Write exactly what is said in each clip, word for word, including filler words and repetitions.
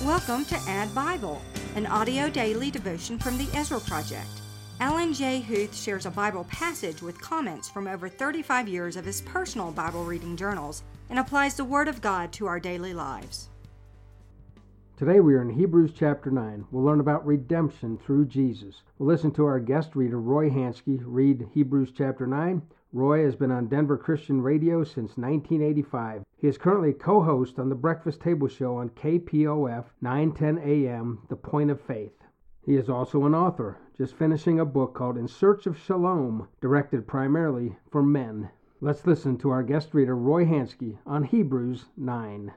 Welcome to Add Bible, an audio daily devotion from the Ezra Project. Alan J. Huth shares a Bible passage with comments from over thirty-five years of his personal Bible reading journals and applies the Word of God to our daily lives. Today we are in Hebrews chapter nine. We'll learn about redemption through Jesus. We'll listen to our guest reader, Roy Hansky, read Hebrews chapter nine. Roy has been on Denver Christian Radio since nineteen eighty-five. He is currently a co-host on the Breakfast Table Show on K P O F nine ten A M, The Point of Faith. He is also an author, just finishing a book called In Search of Shalom, directed primarily for men. Let's listen to our guest reader, Roy Hansky, on Hebrews nine.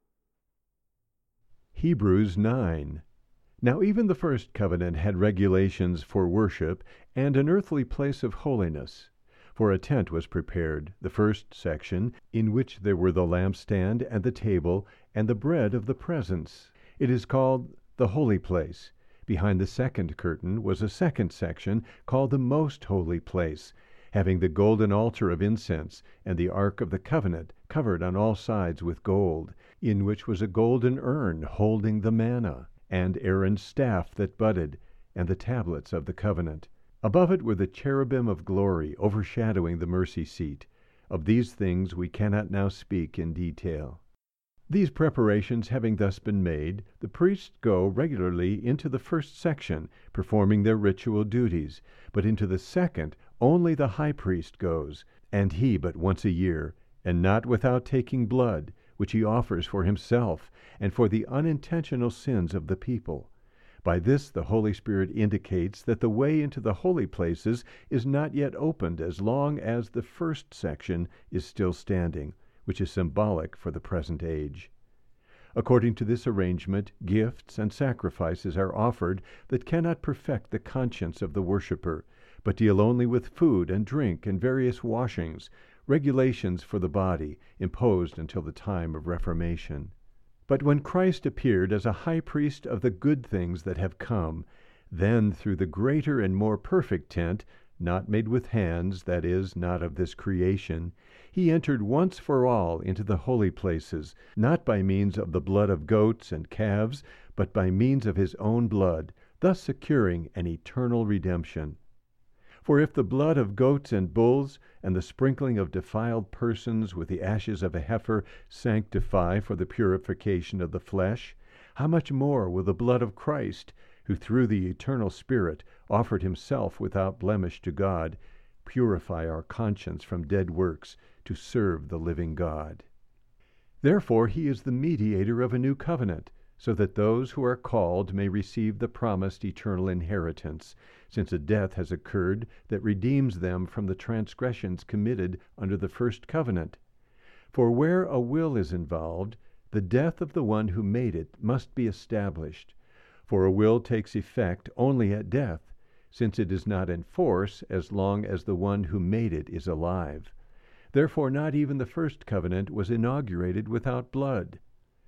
Hebrews nine. Now even the first covenant had regulations for worship and an earthly place of holiness. For a tent was prepared, the first section, in which there were the lampstand and the table and the bread of the presence. It is called the holy place. Behind the second curtain was a second section called the most holy place, having the golden altar of incense and the ark of the covenant covered on all sides with gold, in which was a golden urn holding the manna, and Aaron's staff that budded, and the tablets of the covenant. Above it were the cherubim of glory overshadowing the mercy seat. Of these things we cannot now speak in detail. These preparations having thus been made, the priests go regularly into the first section, performing their ritual duties, but into the second only the high priest goes, and he but once a year, and not without taking blood, which he offers for himself and for the unintentional sins of the people. By this the Holy Spirit indicates that the way into the holy places is not yet opened as long as the first section is still standing, which is symbolic for the present age. According to this arrangement, gifts and sacrifices are offered that cannot perfect the conscience of the worshipper, but deal only with food and drink and various washings, regulations for the body, imposed until the time of Reformation. But when Christ appeared as a high priest of the good things that have come, then through the greater and more perfect tent, not made with hands, that is, not of this creation, he entered once for all into the holy places, not by means of the blood of goats and calves, but by means of his own blood, thus securing an eternal redemption. For if the blood of goats and bulls, and the sprinkling of defiled persons with the ashes of a heifer sanctify for the purification of the flesh, how much more will the blood of Christ, who through the eternal Spirit offered himself without blemish to God, purify our conscience from dead works to serve the living God? Therefore he is the mediator of a new covenant, so that those who are called may receive the promised eternal inheritance, since a death has occurred that redeems them from the transgressions committed under the first covenant. For where a will is involved, the death of the one who made it must be established. For a will takes effect only at death, since it is not in force as long as the one who made it is alive. Therefore not even the first covenant was inaugurated without blood.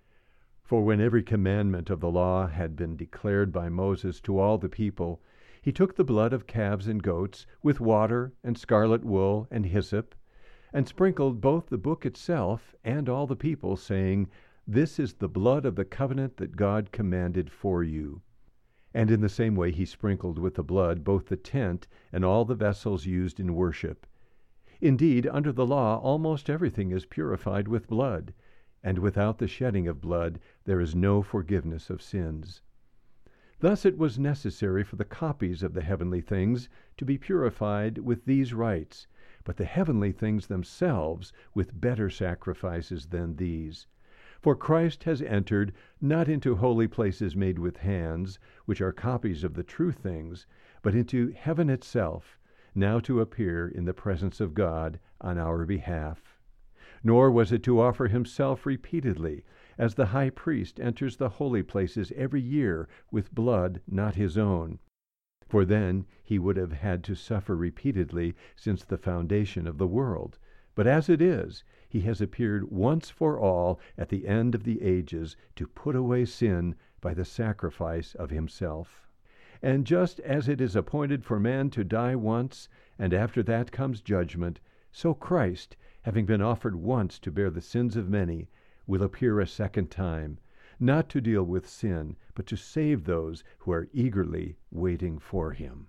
For when every commandment of the law had been declared by Moses to all the people, he took the blood of calves and goats, with water and scarlet wool and hyssop, and sprinkled both the book itself and all the people, saying, This is the blood of the covenant that God commanded for you. And in the same way he sprinkled with the blood both the tent and all the vessels used in worship. Indeed, under the law almost everything is purified with blood, and without the shedding of blood there is no forgiveness of sins. Thus it was necessary for the copies of the heavenly things to be purified with these rites, but the heavenly things themselves with better sacrifices than these. For Christ has entered not into holy places made with hands, which are copies of the true things, but into heaven itself, now to appear in the presence of God on our behalf. Nor was it to offer himself repeatedly, as the high priest enters the holy places every year with blood not his own. For then he would have had to suffer repeatedly since the foundation of the world. But as it is, he has appeared once for all at the end of the ages to put away sin by the sacrifice of himself. And just as it is appointed for man to die once, and after that comes judgment, so Christ, having been offered once to bear the sins of many, will appear a second time, not to deal with sin, but to save those who are eagerly waiting for him.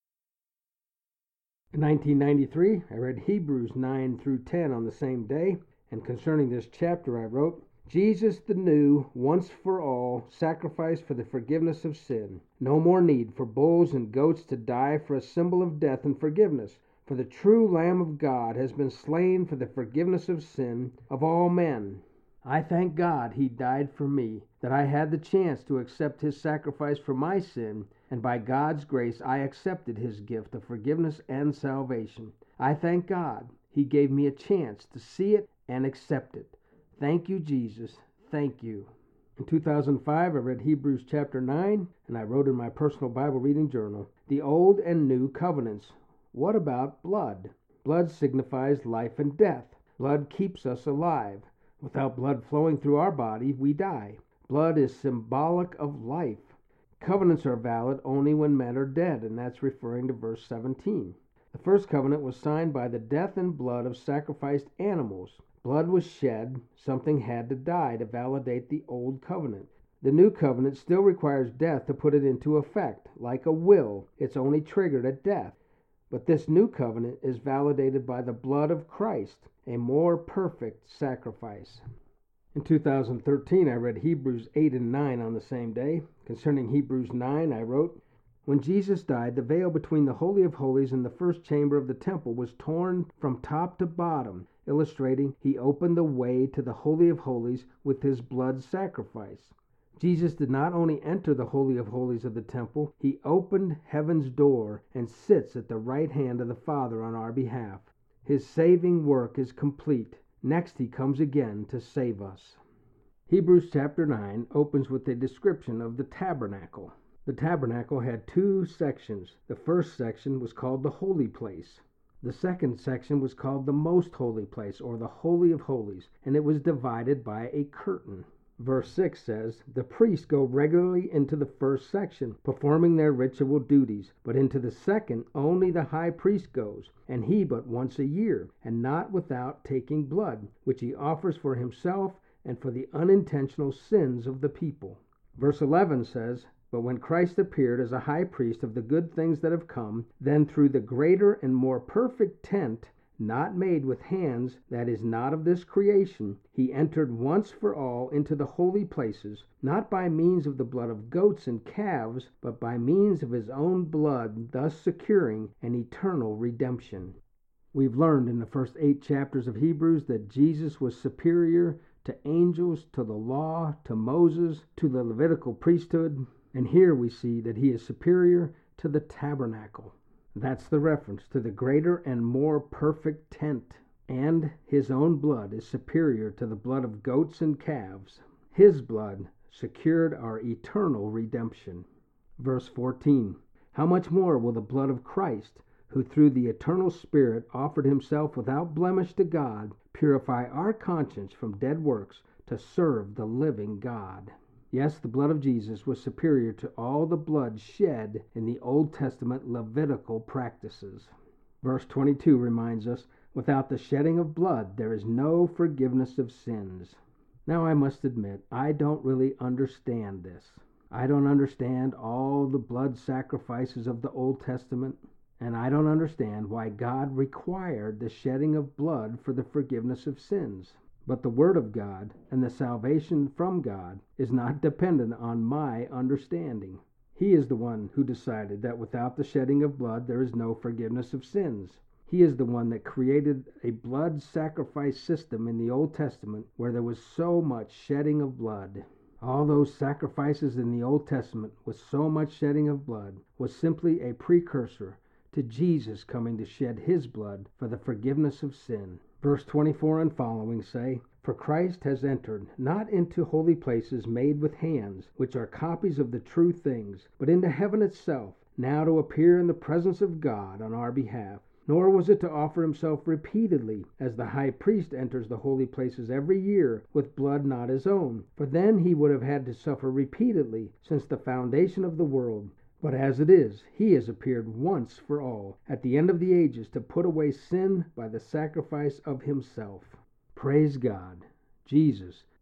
In nineteen ninety-three, I read Hebrews nine through ten on the same day, and concerning this chapter I wrote, Jesus the new, once for all, sacrifice for the forgiveness of sin. No more need for bulls and goats to die for a symbol of death and forgiveness. For the true Lamb of God has been slain for the forgiveness of sin of all men. I thank God he died for me, that I had the chance to accept his sacrifice for my sin, and by God's grace I accepted his gift of forgiveness and salvation. I thank God he gave me a chance to see it and accept it. Thank you, Jesus. Thank you. In two thousand five, I read Hebrews chapter nine, and I wrote in my personal Bible reading journal, the Old and New Covenants. What about blood? Blood signifies life and death. Blood keeps us alive. Without blood flowing through our body, we die. Blood is symbolic of life. Covenants are valid only when men are dead, and that's referring to verse seventeen. The first covenant was signed by the death and blood of sacrificed animals. Blood was shed, something had to die to validate the old covenant. The new covenant still requires death to put it into effect. Like a will, it's only triggered at death. But this new covenant is validated by the blood of Christ, a more perfect sacrifice. In two thousand thirteen, I read Hebrews eight and nine on the same day. Concerning Hebrews nine, I wrote, when Jesus died, the veil between the Holy of Holies and the first chamber of the temple was torn from top to bottom, illustrating he opened the way to the Holy of Holies with his blood sacrifice. Jesus did not only enter the Holy of Holies of the temple, he opened heaven's door and sits at the right hand of the Father on our behalf. His saving work is complete. Next he comes again to save us. Hebrews chapter nine opens with a description of the tabernacle. The tabernacle had two sections. The first section was called the holy place. The second section was called the most holy place, or the Holy of Holies, and it was divided by a curtain. Verse six says, the priests go regularly into the first section, performing their ritual duties, but into the second only the high priest goes, and he but once a year, and not without taking blood, which he offers for himself and for the unintentional sins of the people. Verse eleven says, but when Christ appeared as a high priest of the good things that have come, then through the greater and more perfect tent, not made with hands, that is not of this creation, he entered once for all into the holy places, not by means of the blood of goats and calves, but by means of his own blood, thus securing an eternal redemption. We've learned in the first eight chapters of Hebrews that Jesus was superior to angels, to the law, to Moses, to the Levitical priesthood, and here we see that he is superior to the tabernacle. That's the reference to the greater and more perfect tent. And his own blood is superior to the blood of goats and calves. His blood secured our eternal redemption. Verse fourteen, how much more will the blood of Christ, who through the eternal Spirit offered himself without blemish to God, purify our conscience from dead works to serve the living God? Yes, the blood of Jesus was superior to all the blood shed in the Old Testament Levitical practices. Verse twenty-two reminds us, without the shedding of blood, there is no forgiveness of sins. Now I must admit, I don't really understand this. I don't understand all the blood sacrifices of the Old Testament, and I don't understand why God required the shedding of blood for the forgiveness of sins. But the Word of God and the salvation from God is not dependent on my understanding. He is the one who decided that without the shedding of blood there is no forgiveness of sins. He is the one that created a blood sacrifice system in the Old Testament where there was so much shedding of blood. All those sacrifices in the Old Testament with so much shedding of blood was simply a precursor to Jesus coming to shed his blood for the forgiveness of sin. Verse twenty-four and following say, for Christ has entered not into holy places made with hands, which are copies of the true things, but into heaven itself, now to appear in the presence of God on our behalf. Nor was it to offer himself repeatedly, as the high priest enters the holy places every year with blood not his own, for then he would have had to suffer repeatedly since the foundation of the world. But as it is, he has appeared once for all, at the end of the ages, to put away sin by the sacrifice of himself. Praise God! Jesus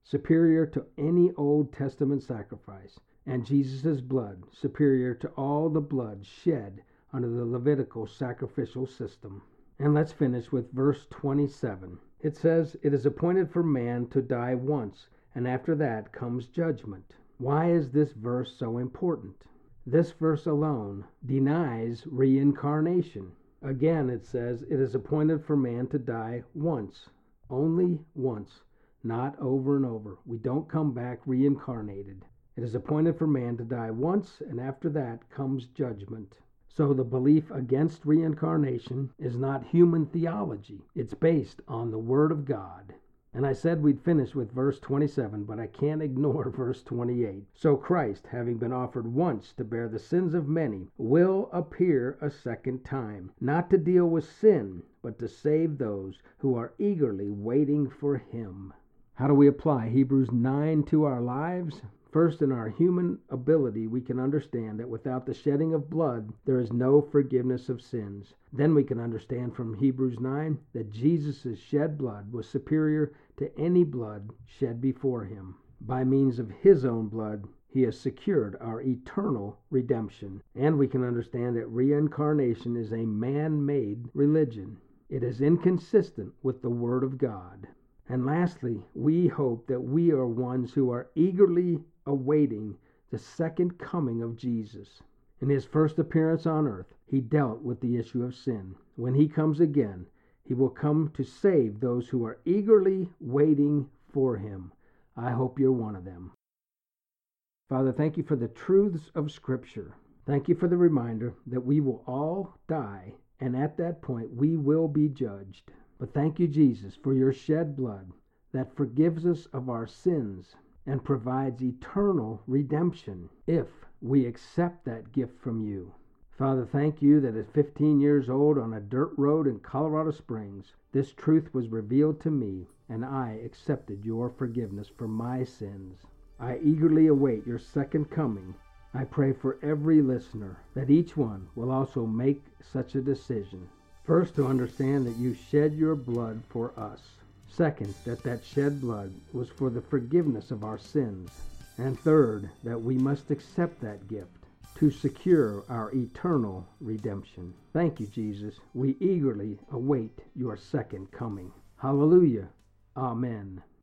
superior to any Old Testament sacrifice, and Jesus' blood superior to all the blood shed under the Levitical sacrificial system. And let's finish with verse twenty-seven. It says, "It is appointed for man to die once, and after that comes judgment." Why is this verse so important? This verse alone denies reincarnation. Again, it says, "It is appointed for man to die once." Only once, not over and over. We don't come back reincarnated. It is appointed for man to die once, and after that comes judgment. So the belief against reincarnation is not human theology. It's based on the Word of God. And I said we'd finish with verse twenty-seven, but I can't ignore verse twenty-eight. "So Christ, having been offered once to bear the sins of many, will appear a second time, not to deal with sin, but to save those who are eagerly waiting for him." How do we apply Hebrews nine to our lives? First, in our human ability, we can understand that without the shedding of blood, there is no forgiveness of sins. Then we can understand from Hebrews nine that Jesus' shed blood was superior to any blood shed before him. By means of his own blood, he has secured our eternal redemption. And we can understand that reincarnation is a man-made religion. It is inconsistent with the Word of God. And lastly, we hope that we are ones who are eagerly awaiting the second coming of Jesus. In his first appearance on earth, he dealt with the issue of sin. When he comes again, he will come to save those who are eagerly waiting for him. I hope you're one of them. Father, thank you for the truths of Scripture. Thank you for the reminder that we will all die, and at that point we will be judged. But thank you, Jesus, for your shed blood that forgives us of our sins and provides eternal redemption if we accept that gift from you. Father, thank you that at fifteen years old on a dirt road in Colorado Springs, this truth was revealed to me, and I accepted your forgiveness for my sins. I eagerly await your second coming. I pray for every listener that each one will also make such a decision. First, to understand that you shed your blood for us. Second, that that shed blood was for the forgiveness of our sins. And third, that we must accept that gift to secure our eternal redemption. Thank you, Jesus. We eagerly await your second coming. Hallelujah. Amen.